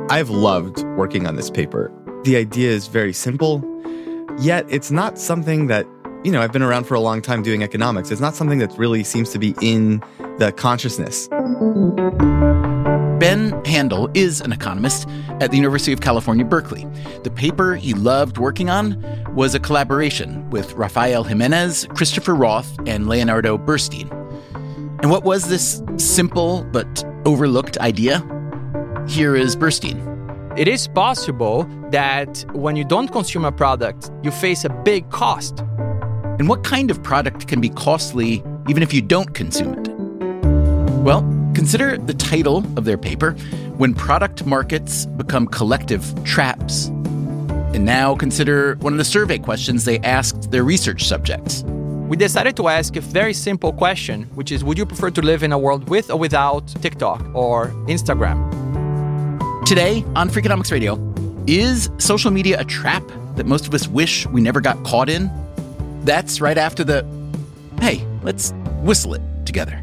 I've loved working on this paper. The idea is very simple, yet it's not something that, I've been around for a long time doing economics. It's not something that really seems to be in the consciousness. Ben Handel is an economist at the University of California, Berkeley. The paper he loved working on was a collaboration with Rafael Jimenez, Christopher Roth, and Leonardo Burstein. And what was this simple but overlooked idea? Here is Burstein. It is possible that when you don't consume a product, you face a big cost. And what kind of product can be costly even if you don't consume it? Well, consider the title of their paper, When Product Markets Become Collective Traps. And now consider one of the survey questions they asked their research subjects. We decided to ask a very simple question, which is, would you prefer to live in a world with or without TikTok or Instagram? Today on Freakonomics Radio, is social media a trap that most of us wish we never got caught in? That's right after the, hey, let's whistle it together.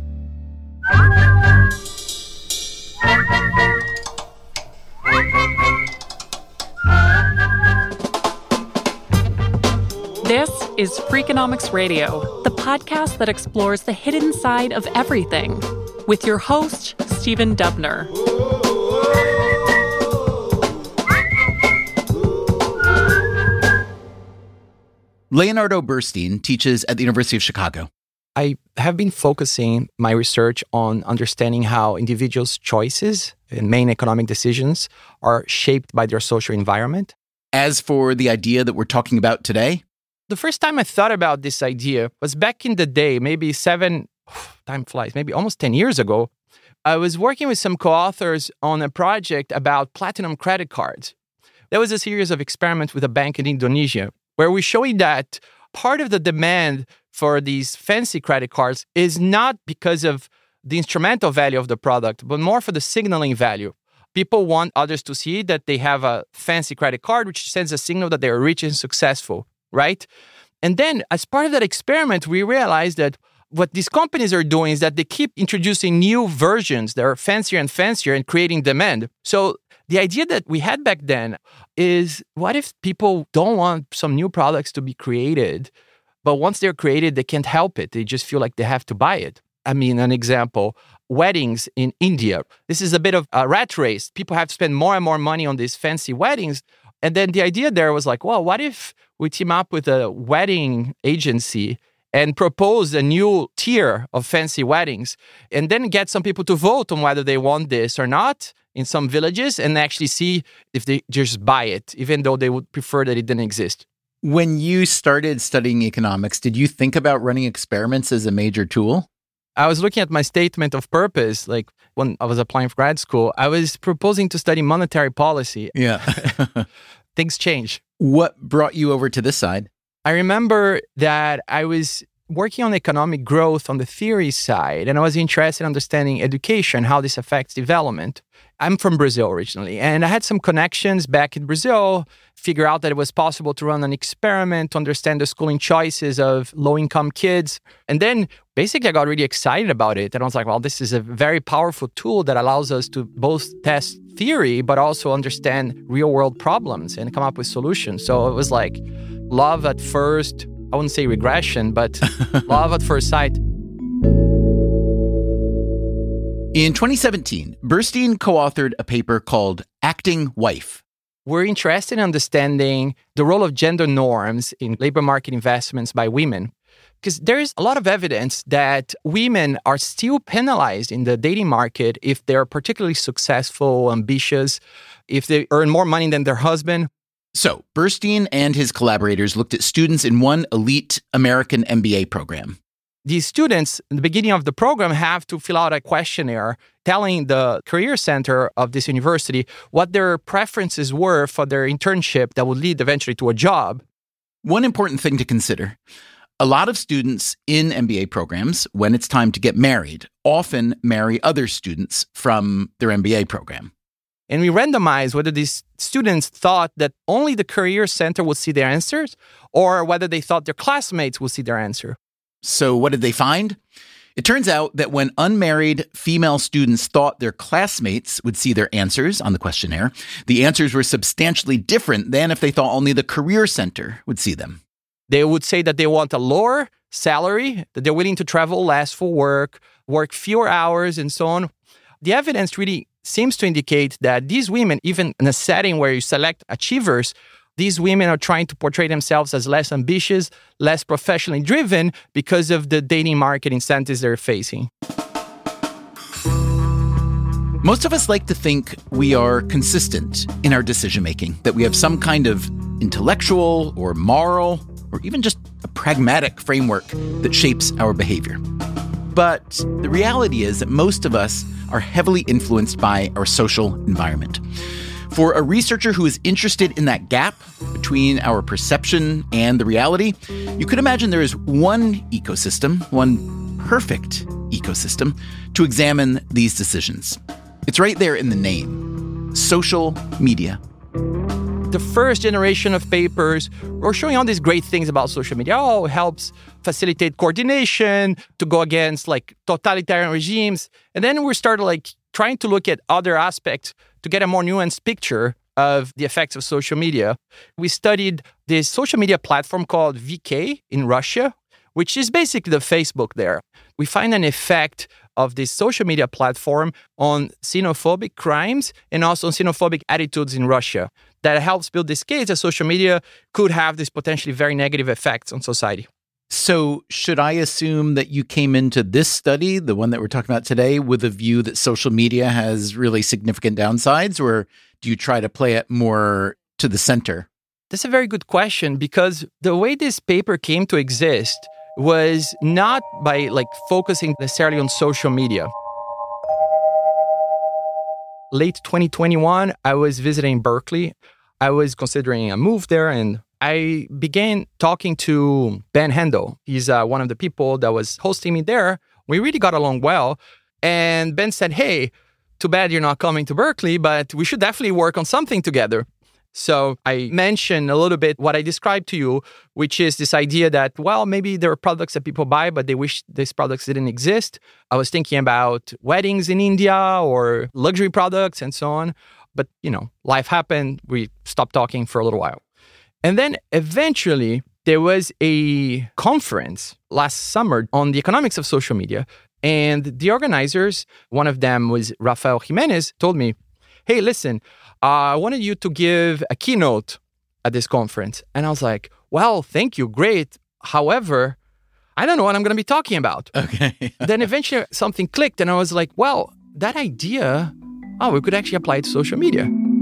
This is Freakonomics Radio, the podcast that explores the hidden side of everything, with your host, Stephen Dubner. Leonardo Burstein teaches at the University of Chicago. I have been focusing my research on understanding how individuals' choices and main economic decisions are shaped by their social environment. As for the idea that we're talking about today, the first time I thought about this idea was back in the day, maybe time flies, maybe almost 10 years ago. I was working with some co-authors on a project about platinum credit cards. There was a series of experiments with a bank in Indonesia where we're showing that part of the demand for these fancy credit cards is not because of the instrumental value of the product, but more for the signaling value. People want others to see that they have a fancy credit card, which sends a signal that they're rich and successful, right? And then as part of that experiment, we realized that what these companies are doing is that they keep introducing new versions that are fancier and fancier and creating demand. So the idea that we had back then is, what if people don't want some new products to be created, but once they're created, they can't help it. They just feel like they have to buy it. I mean, an example, weddings in India. This is a bit of a rat race. People have to spend more and more money on these fancy weddings. And then the idea there was like, well, what if we team up with a wedding agency and propose a new tier of fancy weddings and then get some people to vote on whether they want this or not in some villages and actually see if they just buy it, even though they would prefer that it didn't exist. When you started studying economics, did you think about running experiments as a major tool? I was looking at my statement of purpose, like when I was applying for grad school, I was proposing to study monetary policy. Yeah. Things change. What brought you over to this side? I remember that I was working on economic growth on the theory side, and I was interested in understanding education, how this affects development. I'm from Brazil originally, and I had some connections back in Brazil, figure out that it was possible to run an experiment to understand the schooling choices of low-income kids. And then basically I got really excited about it. And I was like, well, this is a very powerful tool that allows us to both test theory, but also understand real-world problems and come up with solutions. So it was like love at first, I wouldn't say regression, but love at first sight. In 2017, Burstein co-authored a paper called Acting Wife. We're interested in understanding the role of gender norms in labor market investments by women, because there's a lot of evidence that women are still penalized in the dating market if they're particularly successful, ambitious, if they earn more money than their husband. So Burstein and his collaborators looked at students in one elite American MBA program. These students, in the beginning of the program, have to fill out a questionnaire telling the career center of this university what their preferences were for their internship that would lead eventually to a job. One important thing to consider, a lot of students in MBA programs, when it's time to get married, often marry other students from their MBA program. And we randomized whether these students thought that only the career center would see their answers or whether they thought their classmates would see their answer. So what did they find? It turns out that when unmarried female students thought their classmates would see their answers on the questionnaire, the answers were substantially different than if they thought only the Career Center would see them. They would say that they want a lower salary, that they're willing to travel less for work fewer hours, and so on. The evidence really seems to indicate that these women, even in a setting where you select achievers, these women are trying to portray themselves as less ambitious, less professionally driven because of the dating market incentives they're facing. Most of us like to think we are consistent in our decision-making, that we have some kind of intellectual or moral or even just a pragmatic framework that shapes our behavior. But the reality is that most of us are heavily influenced by our social environment. For a researcher who is interested in that gap between our perception and the reality, you could imagine there is one ecosystem, one perfect ecosystem, to examine these decisions. It's right there in the name: social media. The first generation of papers were showing all these great things about social media. Oh, it helps facilitate coordination to go against totalitarian regimes. And then we started trying to look at other aspects to get a more nuanced picture of the effects of social media. We studied this social media platform called VK in Russia, which is basically the Facebook there. We find an effect of this social media platform on xenophobic crimes and also on xenophobic attitudes in Russia. That helps build this case that social media could have these potentially very negative effects on society. So should I assume that you came into this study, the one that we're talking about today, with a view that social media has really significant downsides, or do you try to play it more to the center? That's a very good question, because the way this paper came to exist was not by focusing necessarily on social media. Late 2021, I was visiting Berkeley. I was considering a move there, and I began talking to Ben Handel. He's one of the people that was hosting me there. We really got along well. And Ben said, hey, too bad you're not coming to Berkeley, but we should definitely work on something together. So I mentioned a little bit what I described to you, which is this idea that, maybe there are products that people buy, but they wish these products didn't exist. I was thinking about weddings in India or luxury products and so on. But, life happened. We stopped talking for a little while. And then eventually there was a conference last summer on the economics of social media. And the organizers, one of them was Rafael Jimenez, told me, hey, listen, I wanted you to give a keynote at this conference. And I was like, well, thank you. Great. However, I don't know what I'm going to be talking about. Okay. Then eventually something clicked and I was like, well, that idea, we could actually apply it to social media.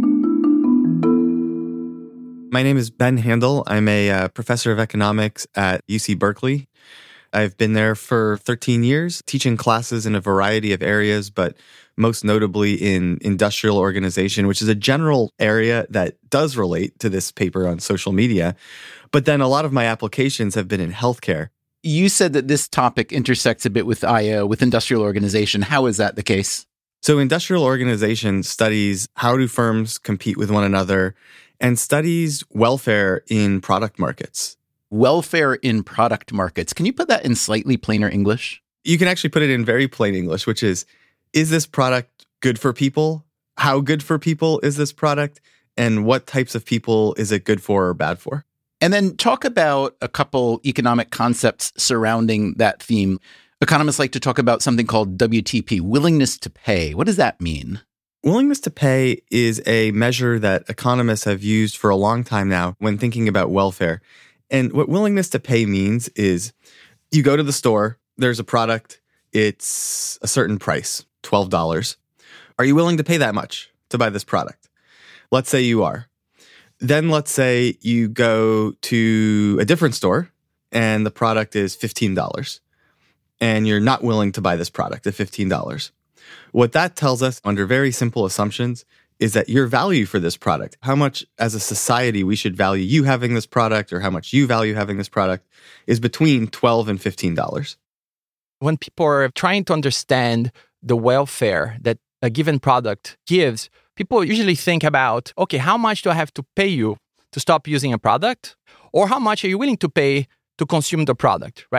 My name is Ben Handel. I'm a professor of economics at UC Berkeley. I've been there for 13 years, teaching classes in a variety of areas, but most notably in industrial organization, which is a general area that does relate to this paper on social media. But then a lot of my applications have been in healthcare. You said that this topic intersects a bit with IO, with industrial organization. How is that the case? So industrial organization studies how do firms compete with one another and studies welfare in product markets. Welfare in product markets. Can you put that in slightly plainer English? You can actually put it in very plain English, which is this product good for people? How good for people is this product? And what types of people is it good for or bad for? And then talk about a couple economic concepts surrounding that theme. Economists like to talk about something called WTP, willingness to pay. What does that mean? Willingness to pay is a measure that economists have used for a long time now when thinking about welfare. And what willingness to pay means is you go to the store, there's a product, it's a certain price, $12. Are you willing to pay that much to buy this product? Let's say you are. Then let's say you go to a different store and the product is $15 and you're not willing to buy this product at $15. What that tells us under very simple assumptions is that your value for this product, how much as a society we should value you having this product or how much you value having this product, is between $12 and $15. When people are trying to understand the welfare that a given product gives, people usually think about, okay, how much do I have to pay you to stop using a product? Or how much are you willing to pay to consume the product, right?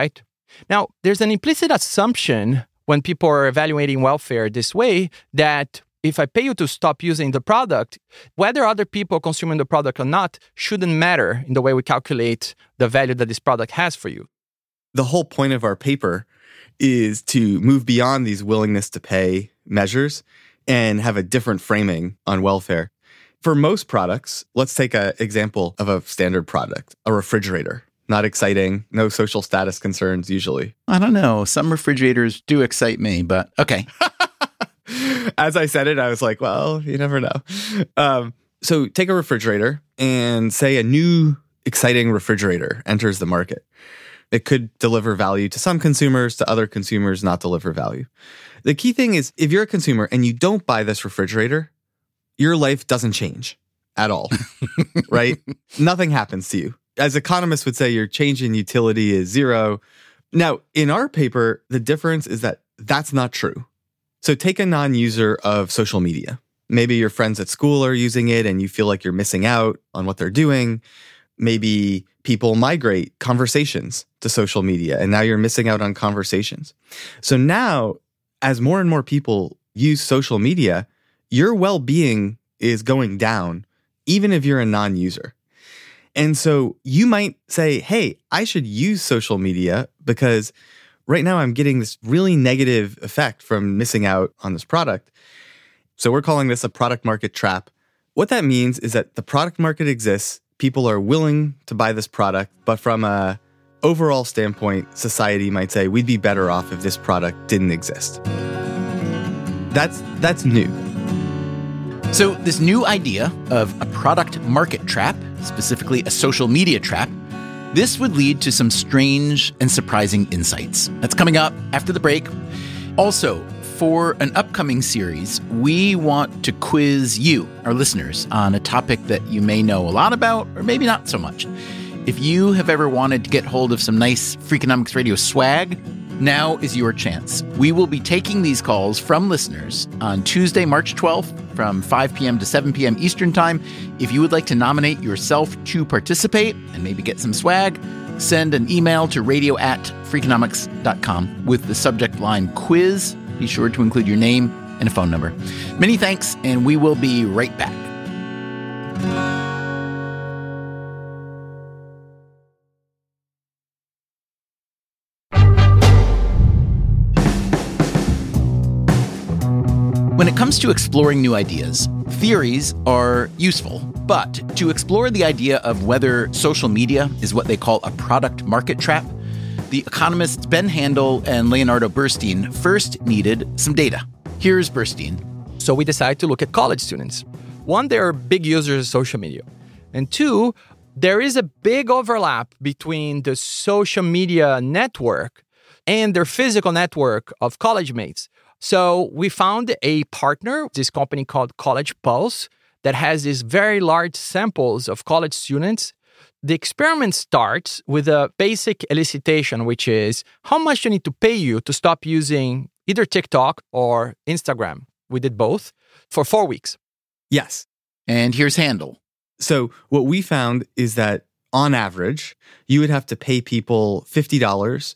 Now, there's an implicit assumption when people are evaluating welfare this way that if I pay you to stop using the product, whether other people consuming the product or not shouldn't matter in the way we calculate the value that this product has for you. The whole point of our paper is to move beyond these willingness to pay measures and have a different framing on welfare. For most products, let's take an example of a standard product, a refrigerator. Not exciting, no social status concerns usually. I don't know. Some refrigerators do excite me, but okay. As I said it, I was like, well, you never know. So take a refrigerator and say a new exciting refrigerator enters the market. It could deliver value to some consumers, to other consumers not deliver value. The key thing is, if you're a consumer and you don't buy this refrigerator, your life doesn't change at all, right? Nothing happens to you. As economists would say, your change in utility is zero. Now, in our paper, the difference is that that's not true. So take a non-user of social media. Maybe your friends at school are using it and you feel like you're missing out on what they're doing. Maybe people migrate conversations to social media and now you're missing out on conversations. So now, as more and more people use social media, your well-being is going down, even if you're a non-user. And so you might say, hey, I should use social media because right now I'm getting this really negative effect from missing out on this product. So we're calling this a product market trap. What that means is that the product market exists, people are willing to buy this product, but from a overall standpoint, society might say we'd be better off if this product didn't exist. That's new. So this new idea of a product market trap, specifically a social media trap, this would lead to some strange and surprising insights. That's coming up after the break. Also, for an upcoming series, we want to quiz you, our listeners, on a topic that you may know a lot about or maybe not so much. If you have ever wanted to get hold of some nice Freakonomics Radio swag, now is your chance. We will be taking these calls from listeners on Tuesday, March 12th from 5 p.m. to 7 p.m. Eastern Time. If you would like to nominate yourself to participate and maybe get some swag, send an email to radio@freakonomics.com with the subject line quiz. Be sure to include your name and a phone number. Many thanks, and we will be right back. When it comes to exploring new ideas, theories are useful. But to explore the idea of whether social media is what they call a product market trap, the economists Ben Handel and Leonardo Burstein first needed some data. Here's Burstein. So we decided to look at college students. One, they're big users of social media. And two, there is a big overlap between the social media network and their physical network of college mates. So we found a partner, this company called College Pulse, that has these very large samples of college students. The experiment starts with a basic elicitation, which is how much you need to pay you to stop using either TikTok or Instagram. We did both for 4 weeks. Yes. And here's Handel. So what we found is that on average, you would have to pay people $50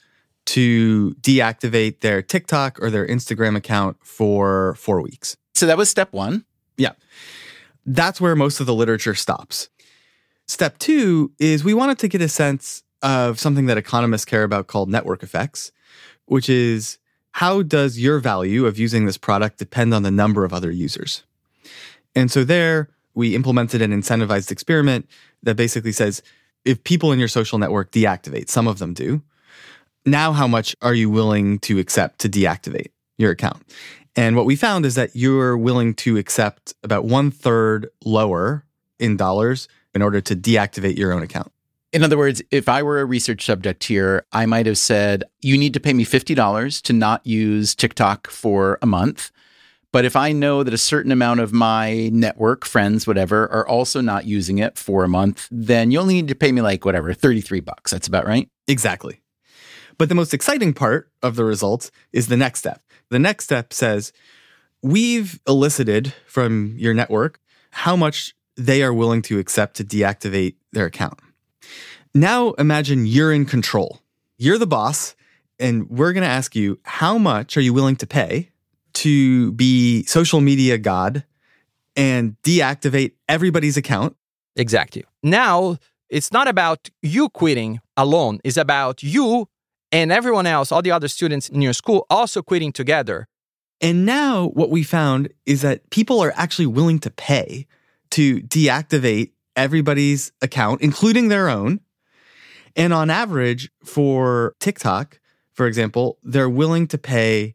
to deactivate their TikTok or their Instagram account for 4 weeks. So that was step one. Yeah. That's where most of the literature stops. Step two is we wanted to get a sense of something that economists care about called network effects, which is how does your value of using this product depend on the number of other users? And so there we implemented an incentivized experiment that basically says if people in your social network deactivate, some of them do, now how much are you willing to accept to deactivate your account? And what we found is that you're willing to accept about 1/3 lower in dollars in order to deactivate your own account. In other words, if I were a research subject here, I might have said, you need to pay me $50 to not use TikTok for a month. But if I know that a certain amount of my network, friends, whatever, are also not using it for a month, then you only need to pay me like, whatever, $33. That's about right? Exactly. But the most exciting part of the results is the next step. The next step says, we've elicited from your network how much they are willing to accept to deactivate their account. Now imagine you're in control. You're the boss, And we're going to ask you, how much are you willing to pay to be social media god and deactivate everybody's account? Exactly. Now, it's not about you quitting alone. It's about you and everyone else, all the other students in your school, also quitting together. And now what we found is that people are actually willing to pay to deactivate everybody's account, including their own. And on average, for TikTok, for example, they're willing to pay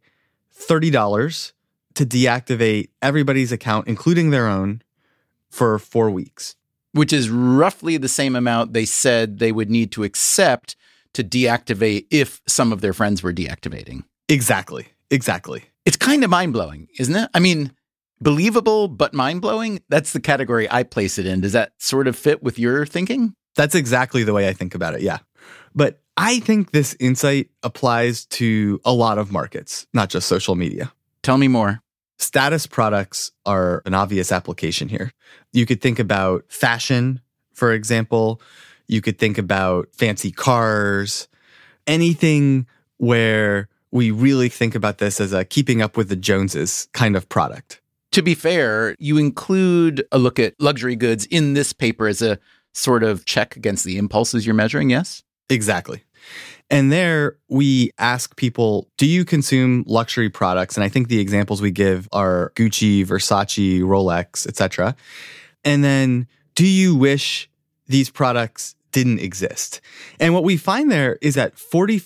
$30 to deactivate everybody's account, including their own, for 4 weeks. Which is roughly the same amount they said they would need to accept to deactivate if some of their friends were deactivating. Exactly. It's kind of mind-blowing, isn't it? I mean, believable but mind-blowing? That's the category I place it in. Does that sort of fit with your thinking? That's exactly the way I think about it, yeah. But I think this insight applies to a lot of markets, not just social media. Tell me more. Status products are an obvious application here. You could think about fashion, for example. You could think about fancy cars, anything where we really think about this as a keeping up with the Joneses kind of product. To be fair, you include a look at luxury goods in this paper as a sort of check against the impulses you're measuring, yes? Exactly. And there we ask people, do you consume luxury products? And I think the examples we give are Gucci, Versace, Rolex, etc. And then, do you wish these products didn't exist? And what we find there is that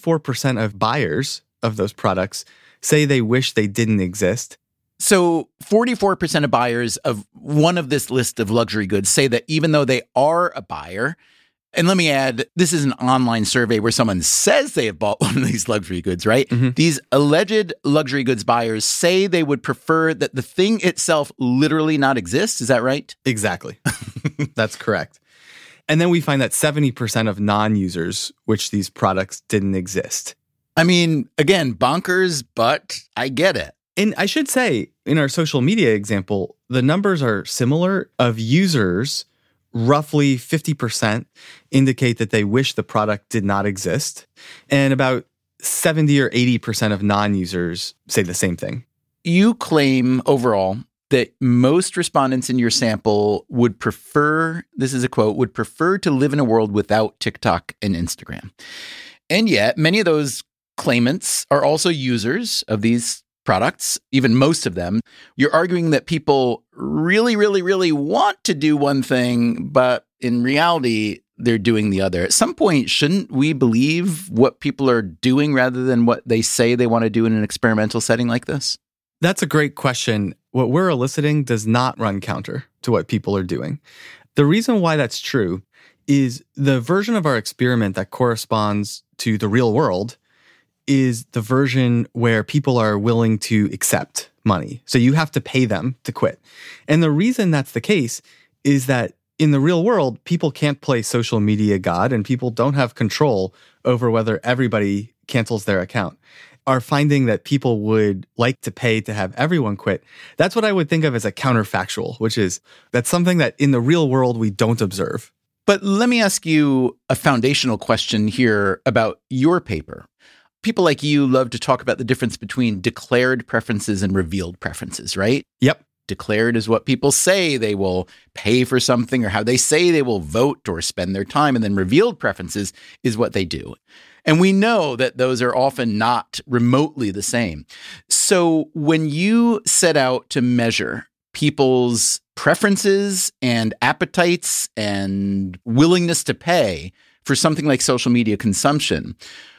44% of buyers of those products say they wish they didn't exist. So 44% of buyers of one of this list of luxury goods say that even though they are a buyer, and let me add, this is an online survey where someone says they have bought one of these luxury goods, right? Mm-hmm. These alleged luxury goods buyers say they would prefer that the thing itself literally not exist. Is that right? Exactly. That's correct. And then we find that 70% of non-users wish these products didn't exist. I mean, again, bonkers, but I get it. And I should say, in our social media example, the numbers are similar. Of users, roughly 50% indicate that they wish the product did not exist. And about 70 or 80% of non-users say the same thing. You claim overall that most respondents in your sample would prefer, this is a quote, would prefer to live in a world without TikTok and Instagram. And yet, many of those claimants are also users of these products, even most of them. You're arguing that people really, really, really want to do one thing, but in reality, they're doing the other. At some point, shouldn't we believe what people are doing rather than what they say they want to do in an experimental setting like this? That's a great question. What we're eliciting does not run counter to what people are doing. The reason why that's true is the version of our experiment that corresponds to the real world is the version where people are willing to accept money. So you have to pay them to quit. And the reason that's the case is that in the real world, people can't play social media god and people don't have control over whether everybody cancels their account. Our finding that people would like to pay to have everyone quit, that's what I would think of as a counterfactual, which is that's something that in the real world we don't observe. But let me ask you a foundational question here about your paper. People like you love to talk about the difference between declared preferences and revealed preferences, right? Yep. Declared is what people say they will pay for something or how they say they will vote or spend their time. And then revealed preferences is what they do. And we know that those are often not remotely the same. So when you set out to measure people's preferences and appetites and willingness to pay for something like social media consumption,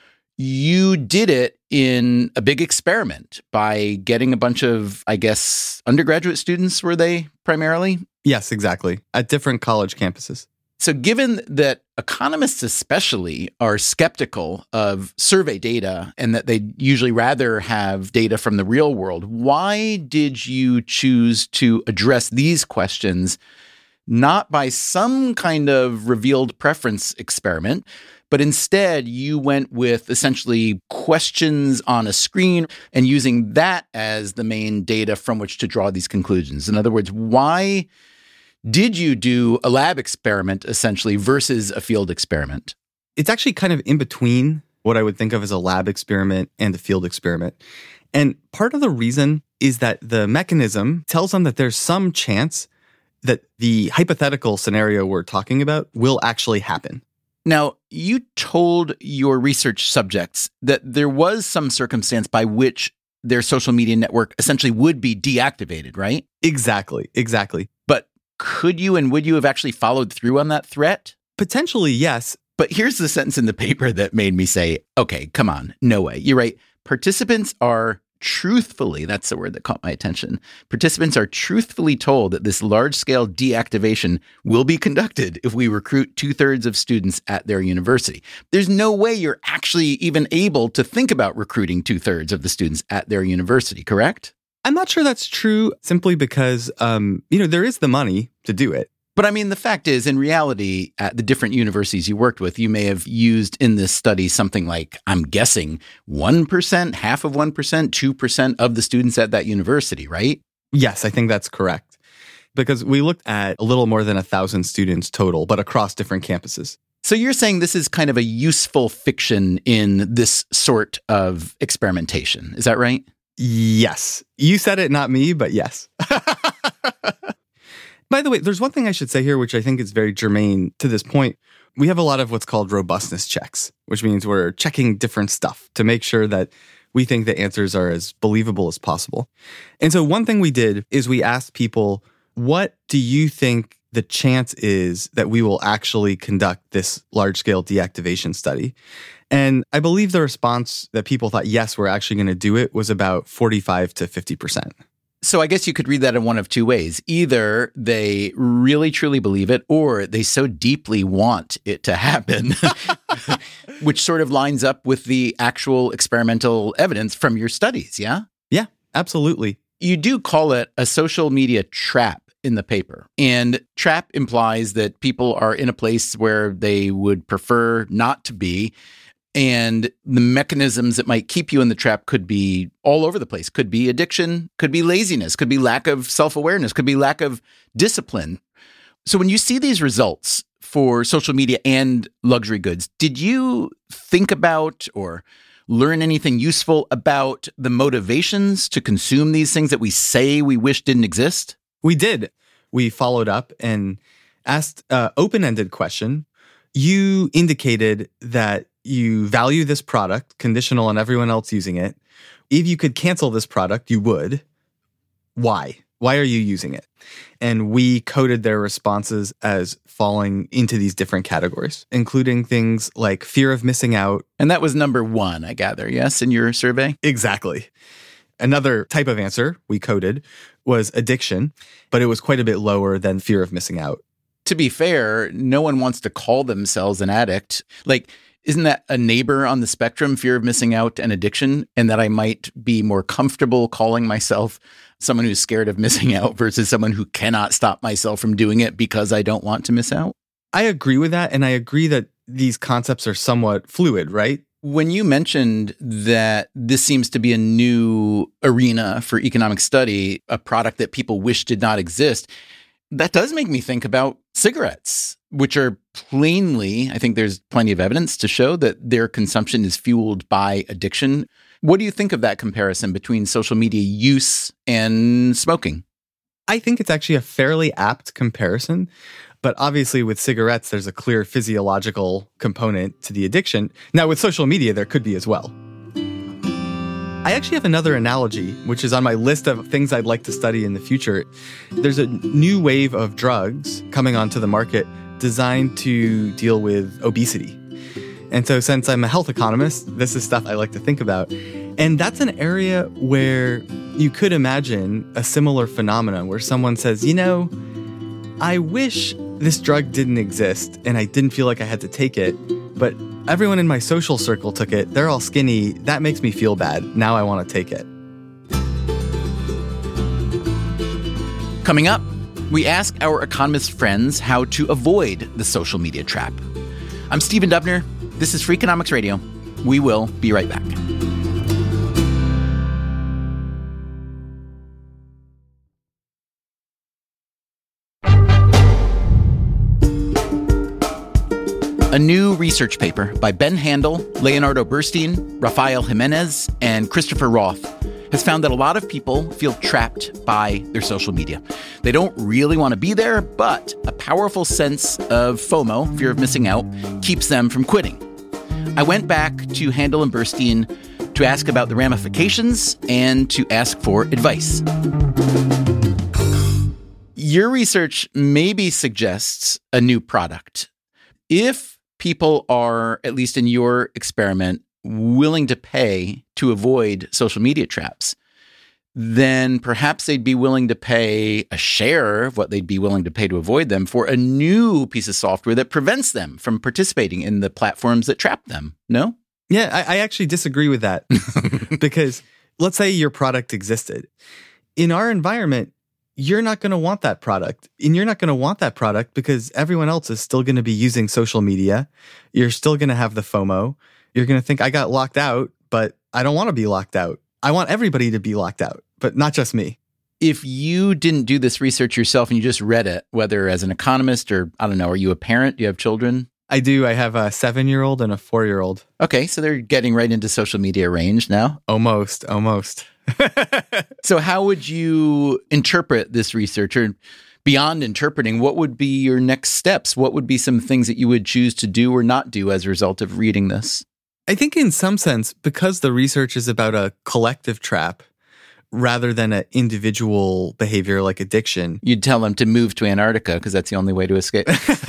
you did it in a big experiment by getting a bunch of, I guess, undergraduate students, were they primarily? Yes, exactly. At different college campuses. So given that economists especially are skeptical of survey data and that they usually rather have data from the real world, why did you choose to address these questions not by some kind of revealed preference experiment, but instead you went with essentially questions on a screen and using that as the main data from which to draw these conclusions? In other words, why did you do a lab experiment essentially versus a field experiment? It's actually kind of in between what I would think of as a lab experiment and a field experiment. And part of the reason is that the mechanism tells them that there's some chance that the hypothetical scenario we're talking about will actually happen. Now, you told your research subjects that there was some circumstance by which their social media network essentially would be deactivated, right? Exactly. But could you and would you have actually followed through on that threat? Potentially, yes. But here's the sentence in the paper that made me say, okay, come on, no way. You're right. Participants are truthfully, that's the word that caught my attention. Participants are truthfully told that this large-scale deactivation will be conducted if we recruit 2/3 of students at their university. There's no way you're actually even able to think about recruiting 2/3 of the students at their university, correct? I'm not sure that's true simply because, there is the money to do it. But I mean, the fact is, in reality, at the different universities you worked with, you may have used in this study something like, I'm guessing, 1%, half of 1%, 2% of the students at that university, right? Yes, I think that's correct. Because we looked at a little more than 1,000 students total, but across different campuses. So you're saying this is kind of a useful fiction in this sort of experimentation. Is that right? Yes. You said it, not me, but yes. By the way, there's one thing I should say here, which I think is very germane to this point. We have a lot of what's called robustness checks, which means we're checking different stuff to make sure that we think the answers are as believable as possible. And so one thing we did is we asked people, what do you think the chance is that we will actually conduct this large-scale deactivation study? And I believe the response that people thought, yes, we're actually going to do it was about 45 to 50%. So I guess you could read that in one of two ways. Either they really, truly believe it, or they so deeply want it to happen, which sort of lines up with the actual experimental evidence from your studies, yeah? Yeah, absolutely. You do call it a social media trap in the paper. And trap implies that people are in a place where they would prefer not to be. And the mechanisms that might keep you in the trap could be all over the place. Could be addiction, could be laziness, could be lack of self-awareness, could be lack of discipline. So when you see these results for social media and luxury goods, did you think about or learn anything useful about the motivations to consume these things that we say we wish didn't exist? We did. We followed up and asked an open-ended question. You indicated that you value this product, conditional on everyone else using it. If you could cancel this product, you would. Why? Why are you using it? And we coded their responses as falling into these different categories, including things like fear of missing out. And that was number one, I gather, yes, in your survey? Exactly. Another type of answer we coded was addiction, but it was quite a bit lower than fear of missing out. To be fair, no one wants to call themselves an addict. Like, isn't that a neighbor on the spectrum, fear of missing out and addiction? And that I might be more comfortable calling myself someone who's scared of missing out versus someone who cannot stop myself from doing it because I don't want to miss out? I agree with that. And I agree that these concepts are somewhat fluid, right? When you mentioned that this seems to be a new arena for economic study, a product that people wish did not exist, that does make me think about cigarettes, which are plainly, I think there's plenty of evidence to show that their consumption is fueled by addiction. What do you think of that comparison between social media use and smoking? I think it's actually a fairly apt comparison. But obviously with cigarettes, there's a clear physiological component to the addiction. Now with social media, there could be as well. I actually have another analogy, which is on my list of things I'd like to study in the future. There's a new wave of drugs coming onto the market designed to deal with obesity. And so since I'm a health economist, this is stuff I like to think about. And that's an area where you could imagine a similar phenomenon where someone says, I wish this drug didn't exist and I didn't feel like I had to take it, but everyone in my social circle took it. They're all skinny. That makes me feel bad. Now I want to take it. Coming up, we ask our economist friends how to avoid the social media trap. I'm Stephen Dubner. This is Freakonomics Radio. We will be right back. A new research paper by Ben Handel, Leonardo Burstein, Rafael Jimenez, and Christopher Roth has found that a lot of people feel trapped by their social media. They don't really want to be there, but a powerful sense of FOMO, fear of missing out, keeps them from quitting. I went back to Handel and Burstein to ask about the ramifications and to ask for advice. Your research maybe suggests a new product. If people are, at least in your experiment, willing to pay to avoid social media traps, then perhaps they'd be willing to pay a share of what they'd be willing to pay to avoid them for a new piece of software that prevents them from participating in the platforms that trap them. No? Yeah, I actually disagree with that because let's say your product existed. In our environment, you're not going to want that product. And you're not going to want that product because everyone else is still going to be using social media. You're still going to have the FOMO. You're going to think, I got locked out, but I don't want to be locked out. I want everybody to be locked out, but not just me. If you didn't do this research yourself and you just read it, whether as an economist or, I don't know, are you a parent? Do you have children? I do. I have a 7-year-old and a 4-year-old. Okay, so they're getting right into social media range now. Almost. So how would you interpret this research? Or beyond interpreting, what would be your next steps? What would be some things that you would choose to do or not do as a result of reading this? I think in some sense, because the research is about a collective trap rather than an individual behavior like addiction. You'd tell them to move to Antarctica because that's the only way to escape.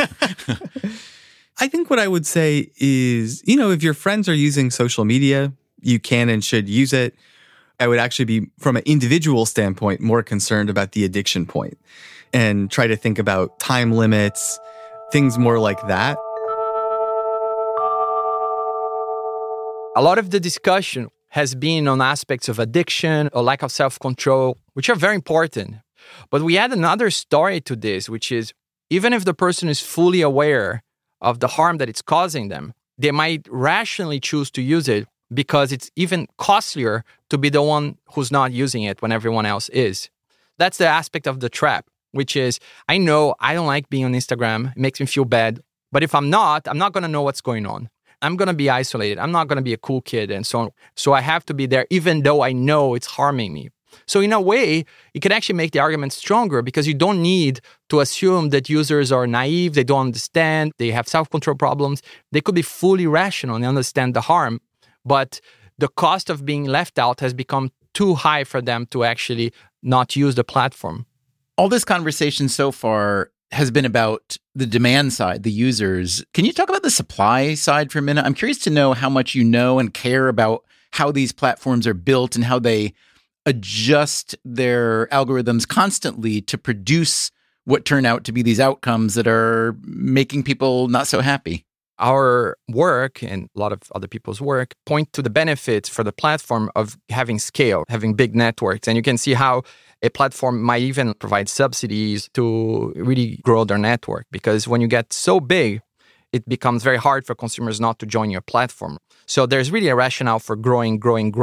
I think what I would say is, if your friends are using social media, you can and should use it. I would actually be, from an individual standpoint, more concerned about the addiction point and try to think about time limits, things more like that. A lot of the discussion has been on aspects of addiction or lack of self-control, which are very important. But we add another story to this, which is even if the person is fully aware of the harm that it's causing them, they might rationally choose to use it because it's even costlier to be the one who's not using it when everyone else is. That's the aspect of the trap, which is, I know I don't like being on Instagram. It makes me feel bad. But if I'm not going to know what's going on. I'm going to be isolated. I'm not going to be a cool kid and so on. So I have to be there even though I know it's harming me. So in a way, it can actually make the argument stronger because you don't need to assume that users are naive, they don't understand, they have self-control problems. They could be fully rational and understand the harm, but the cost of being left out has become too high for them to actually not use the platform. All this conversation so far has been about the demand side, the users. Can you talk about the supply side for a minute? I'm curious to know how much you know and care about how these platforms are built and how they adjust their algorithms constantly to produce what turn out to be these outcomes that are making people not so happy. Our work and a lot of other people's work point to the benefits for the platform of having scale, having big networks. And you can see how a platform might even provide subsidies to really grow their network. Because when you get so big, it becomes very hard for consumers not to join your platform. So there's really a rationale for growing.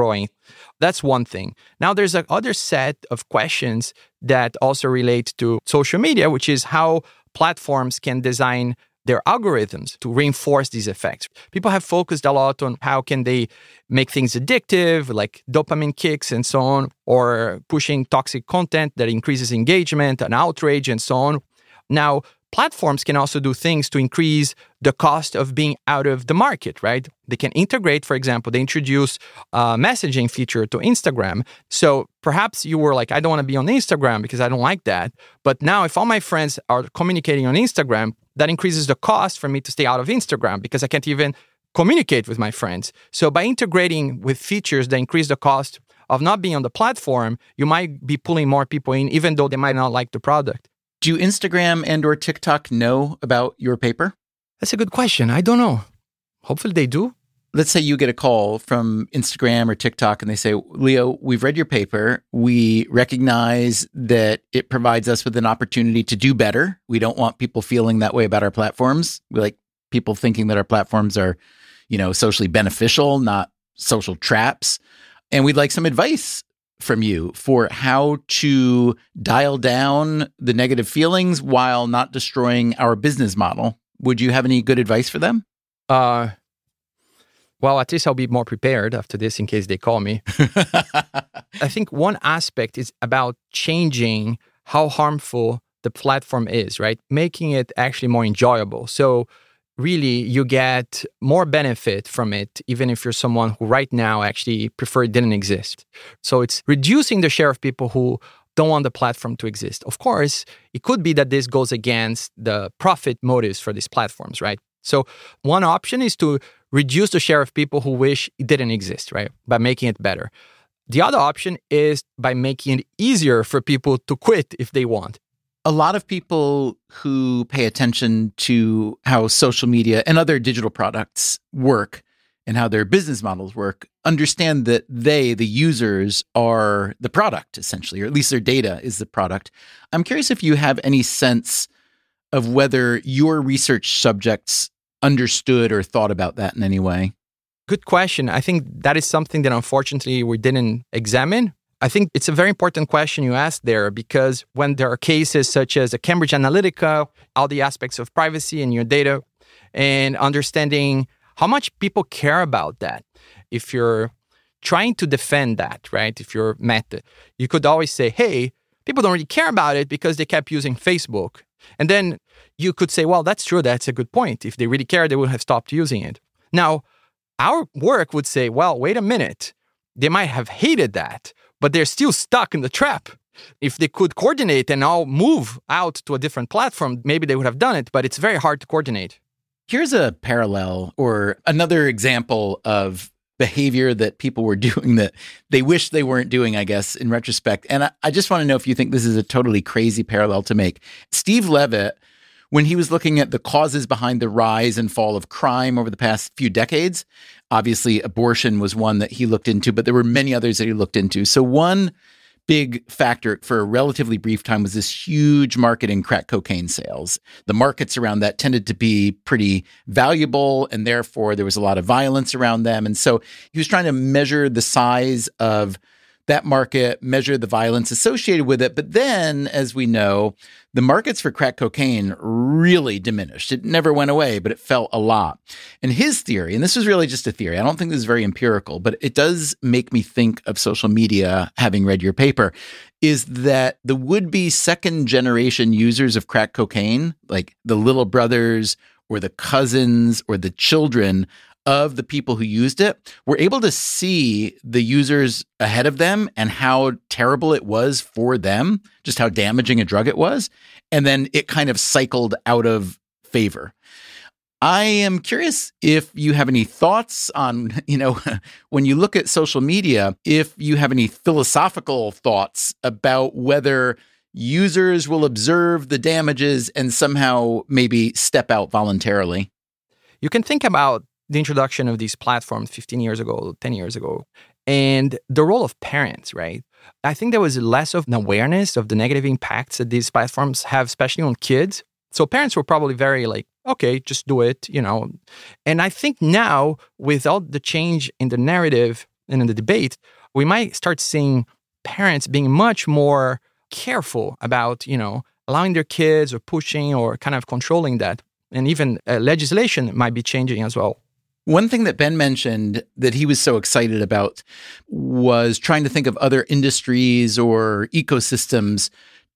That's one thing. Now there's another set of questions that also relate to social media, which is how platforms can design their algorithms to reinforce these effects. People have focused a lot on how can they make things addictive, like dopamine kicks and so on, or pushing toxic content that increases engagement and outrage and so on. Now, platforms can also do things to increase the cost of being out of the market, right? They can integrate, for example, they introduce a messaging feature to Instagram. So perhaps you were like, I don't want to be on Instagram because I don't like that. But now if all my friends are communicating on Instagram, that increases the cost for me to stay out of Instagram because I can't even communicate with my friends. So by integrating with features that increase the cost of not being on the platform, you might be pulling more people in, even though they might not like the product. Do Instagram and or TikTok know about your paper? That's a good question. I don't know. Hopefully they do. Let's say you get a call from Instagram or TikTok and they say, Leo, we've read your paper. We recognize that it provides us with an opportunity to do better. We don't want people feeling that way about our platforms. We like people thinking that our platforms are, socially beneficial, not social traps. And we'd like some advice from you for how to dial down the negative feelings while not destroying our business model Would you have any good advice for them? Well, at least I'll be more prepared after this in case they call me. I think one aspect is about changing how harmful the platform is, right? Making it actually more enjoyable. So really, you get more benefit from it, even if you're someone who right now actually prefer it didn't exist. So it's reducing the share of people who don't want the platform to exist. Of course, it could be that this goes against the profit motives for these platforms, right? So one option is to reduce the share of people who wish it didn't exist, right? By making it better. The other option is by making it easier for people to quit if they want. A lot of people who pay attention to how social media and other digital products work and how their business models work understand that they, the users, are the product, essentially, or at least their data is the product. I'm curious if you have any sense of whether your research subjects understood or thought about that in any way. Good question. I think that is something that unfortunately we didn't examine. I think it's a very important question you asked there, because when there are cases such as the Cambridge Analytica, all the aspects of privacy in your data, and understanding how much people care about that. If you're trying to defend that, right? If you're Meta, you could always say, hey, people don't really care about it because they kept using Facebook. And then you could say, well, that's true. That's a good point. If they really care, they would have stopped using it. Now, our work would say, well, wait a minute. They might have hated that, but they're still stuck in the trap. If they could coordinate and all move out to a different platform, maybe they would have done it, but it's very hard to coordinate. Here's a parallel or another example of behavior that people were doing that they wish they weren't doing, I guess, in retrospect. And I just want to know if you think this is a totally crazy parallel to make. Steve Levitt, when he was looking at the causes behind the rise and fall of crime over the past few decades, obviously abortion was one that he looked into, but there were many others that he looked into. So one big factor for a relatively brief time was this huge market in crack cocaine sales. The markets around that tended to be pretty valuable, and therefore there was a lot of violence around them. And so he was trying to measure the size of that market, measure the violence associated with it. But then, as we know, the markets for crack cocaine really diminished. It never went away, but it fell a lot. And his theory, and this was really just a theory, I don't think this is very empirical, but it does make me think of social media, having read your paper, is that the would-be second-generation users of crack cocaine, like the little brothers or the cousins or the children of the people who used it, were able to see the users ahead of them and how terrible it was for them, just how damaging a drug it was. And then it kind of cycled out of favor. I am curious if you have any thoughts on, when you look at social media, if you have any philosophical thoughts about whether users will observe the damages and somehow maybe step out voluntarily. You can think about the introduction of these platforms 15 years ago, 10 years ago, and the role of parents, right? I think there was less of an awareness of the negative impacts that these platforms have, especially on kids. So parents were probably very like, okay, just do it, And I think now, with all the change in the narrative and in the debate, we might start seeing parents being much more careful about, allowing their kids or pushing or kind of controlling that. And even legislation might be changing as well. One thing that Ben mentioned that he was so excited about was trying to think of other industries or ecosystems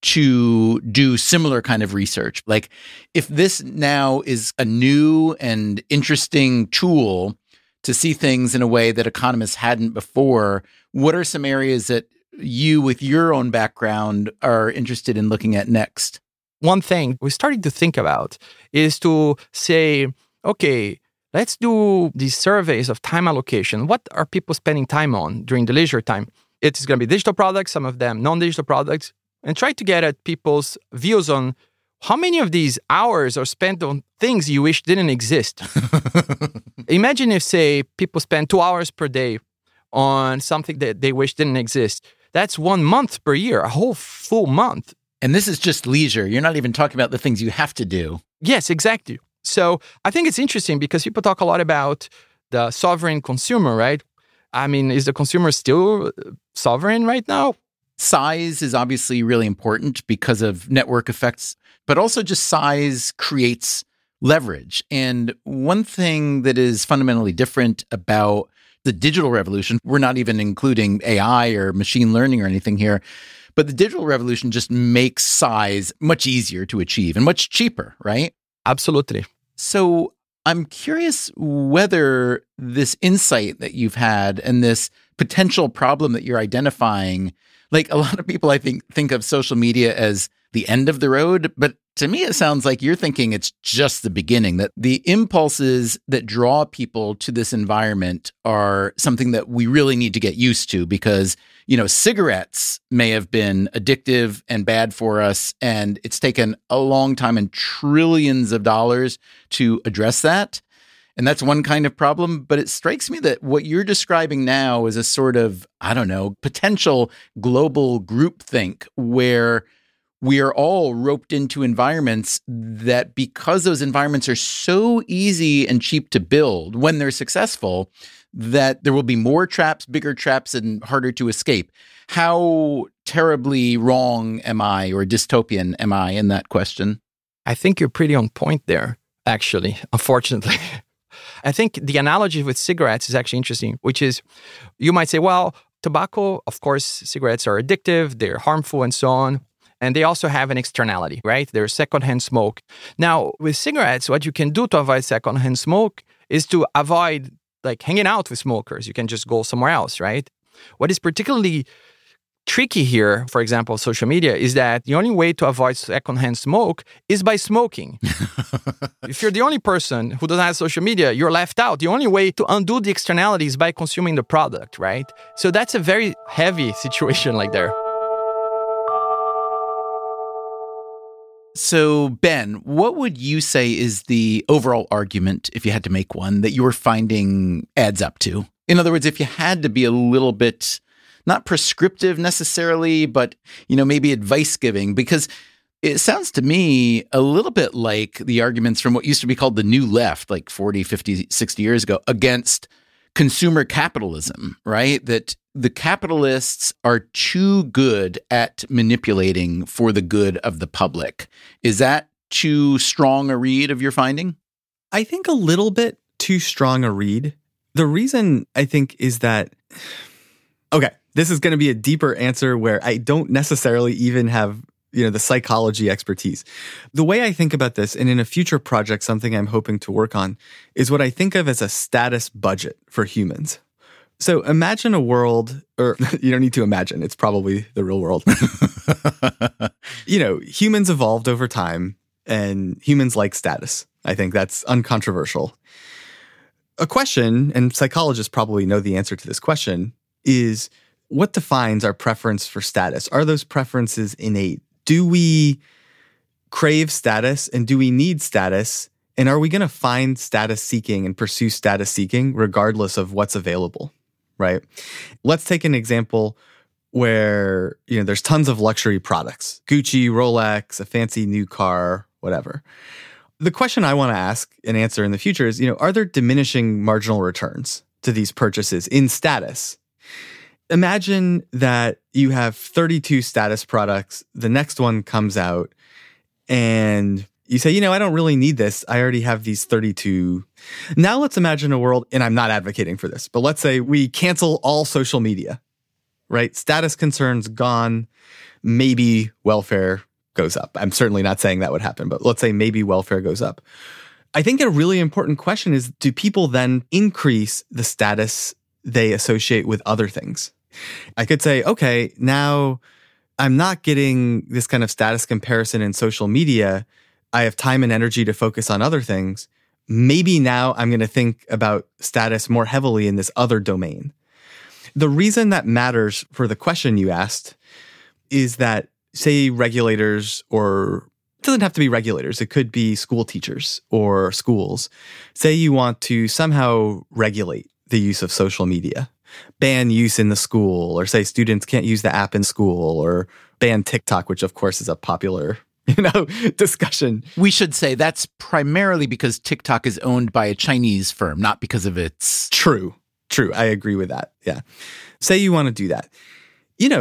to do similar kind of research. Like, if this now is a new and interesting tool to see things in a way that economists hadn't before, what are some areas that you, with your own background, are interested in looking at next? One thing we're starting to think about is to say, okay, let's do these surveys of time allocation. What are people spending time on during the leisure time? It's going to be digital products, some of them non-digital products, and try to get at people's views on how many of these hours are spent on things you wish didn't exist. Imagine if, say, people spend 2 hours per day on something that they wish didn't exist. That's 1 month per year, a whole full month. And this is just leisure. You're not even talking about the things you have to do. Yes, exactly. So I think it's interesting because people talk a lot about the sovereign consumer, right? I mean, is the consumer still sovereign right now? Size is obviously really important because of network effects, but also just size creates leverage. And one thing that is fundamentally different about the digital revolution, we're not even including AI or machine learning or anything here, but the digital revolution just makes size much easier to achieve and much cheaper, right? Absolutely. So I'm curious whether this insight that you've had and this potential problem that you're identifying, like a lot of people, I think of social media as the end of the road, but to me, it sounds like you're thinking it's just the beginning, that the impulses that draw people to this environment are something that we really need to get used to because, cigarettes may have been addictive and bad for us, and it's taken a long time and trillions of dollars to address that. And that's one kind of problem. But it strikes me that what you're describing now is a sort of, potential global groupthink where we are all roped into environments that, because those environments are so easy and cheap to build when they're successful, that there will be more traps, bigger traps, and harder to escape. How terribly wrong am I, or dystopian am I in that question? I think you're pretty on point there, actually, unfortunately. I think the analogy with cigarettes is actually interesting, which is you might say, well, tobacco, of course, cigarettes are addictive, they're harmful, and so on. And they also have an externality, right? There's secondhand smoke. Now, with cigarettes, what you can do to avoid secondhand smoke is to avoid hanging out with smokers. You can just go somewhere else, right? What is particularly tricky here, for example, social media, is that the only way to avoid secondhand smoke is by smoking. If you're the only person who doesn't have social media, you're left out. The only way to undo the externalities is by consuming the product, right? So that's a very heavy situation there. So, Ben, what would you say is the overall argument, if you had to make one, that you're finding adds up to? In other words, if you had to be a little bit, not prescriptive necessarily, but, maybe advice giving, because it sounds to me a little bit like the arguments from what used to be called the New Left, 40, 50, 60 years ago, against consumer capitalism, right? That the capitalists are too good at manipulating for the good of the public. Is that too strong a read of your finding? I think a little bit too strong a read. The reason I think is that, okay, this is going to be a deeper answer where I don't necessarily even have the psychology expertise. The way I think about this, and in a future project, something I'm hoping to work on, is what I think of as a status budget for humans. So imagine a world, or you don't need to imagine, it's probably the real world. Humans evolved over time, and humans like status. I think that's uncontroversial. A question, and psychologists probably know the answer to this question, is what defines our preference for status? Are those preferences innate? Do we crave status, and do we need status? And are we going to find status seeking and pursue status seeking regardless of what's available, right? Let's take an example where, there's tons of luxury products, Gucci, Rolex, a fancy new car, whatever. The question I want to ask and answer in the future is, are there diminishing marginal returns to these purchases in status? Imagine that you have 32 status products. The next one comes out and you say, I don't really need this. I already have these 32. Now let's imagine a world, and I'm not advocating for this, but let's say we cancel all social media, right? Status concerns gone. Maybe welfare goes up. I'm certainly not saying that would happen, but let's say maybe welfare goes up. I think a really important question is, do people then increase the status they associate with other things? I could say, okay, now I'm not getting this kind of status comparison in social media. I have time and energy to focus on other things. Maybe now I'm going to think about status more heavily in this other domain. The reason that matters for the question you asked is that, say, regulators, or it doesn't have to be regulators, it could be school teachers or schools. Say you want to somehow regulate the use of social media, ban use in the school, or say students can't use the app in school, or ban TikTok, which of course is a popular discussion. We should say that's primarily because TikTok is owned by a Chinese firm, not because of its... True. I agree with that. Yeah. Say you want to do that.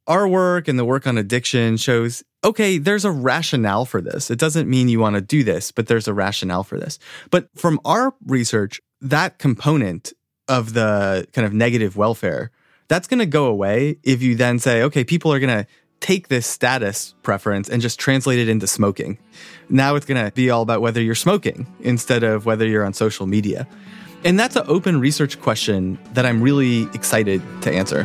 our work and the work on addiction shows, okay, there's a rationale for this. It doesn't mean you want to do this, but there's a rationale for this. But from our research, that component of the kind of negative welfare, that's going to go away if you then say, okay, people are going to take this status preference and just translate it into smoking. Now it's going to be all about whether you're smoking instead of whether you're on social media. And that's an open research question that I'm really excited to answer.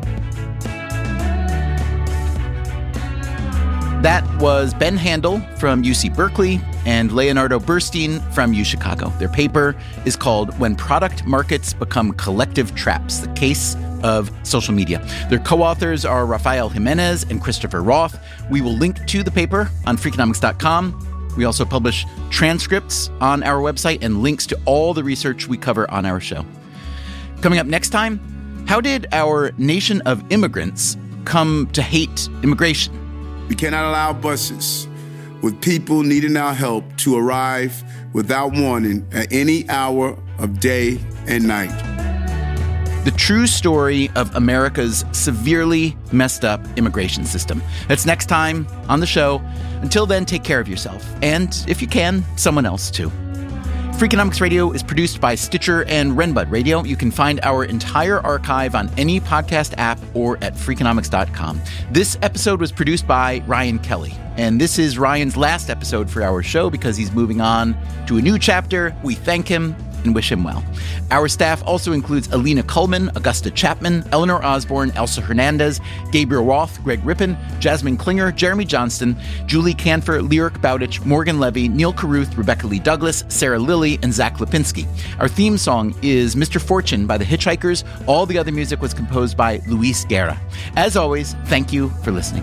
That was Ben Handel from UC Berkeley and Leonardo Burstein from UChicago. Their paper is called When Product Markets Become Collective Traps, the Case of Social Media. Their co-authors are Rafael Jimenez and Christopher Roth. We will link to the paper on Freakonomics.com. We also publish transcripts on our website and links to all the research we cover on our show. Coming up next time, how did our nation of immigrants come to hate immigration? We cannot allow buses with people needing our help to arrive without warning at any hour of day and night. The true story of America's severely messed up immigration system. That's next time on the show. Until then, take care of yourself. And if you can, someone else too. Freakonomics Radio is produced by Stitcher and Renbud Radio. You can find our entire archive on any podcast app or at Freakonomics.com. This episode was produced by Ryan Kelly. And this is Ryan's last episode for our show because he's moving on to a new chapter. We thank him and wish him well. Our staff also includes Alina Kuhlman, Augusta Chapman, Eleanor Osborne, Elsa Hernandez, Gabriel Roth, Greg Rippin, Jasmine Klinger, Jeremy Johnston, Julie Canfer, Lyric Bowditch, Morgan Levy, Neil Carruth, Rebecca Lee Douglas, Sarah Lilly, and Zach Lipinski. Our theme song is Mr. Fortune by the Hitchhikers. All the other music was composed by Luis Guerra. As always, thank you for listening.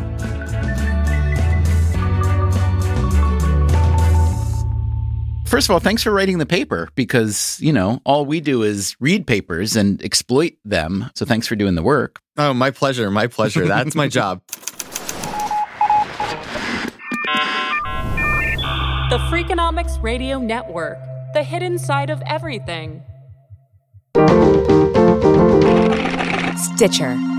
First of all, thanks for writing the paper because, all we do is read papers and exploit them. So thanks for doing the work. Oh, my pleasure. My pleasure. That's my job. The Freakonomics Radio Network, the hidden side of everything. Stitcher.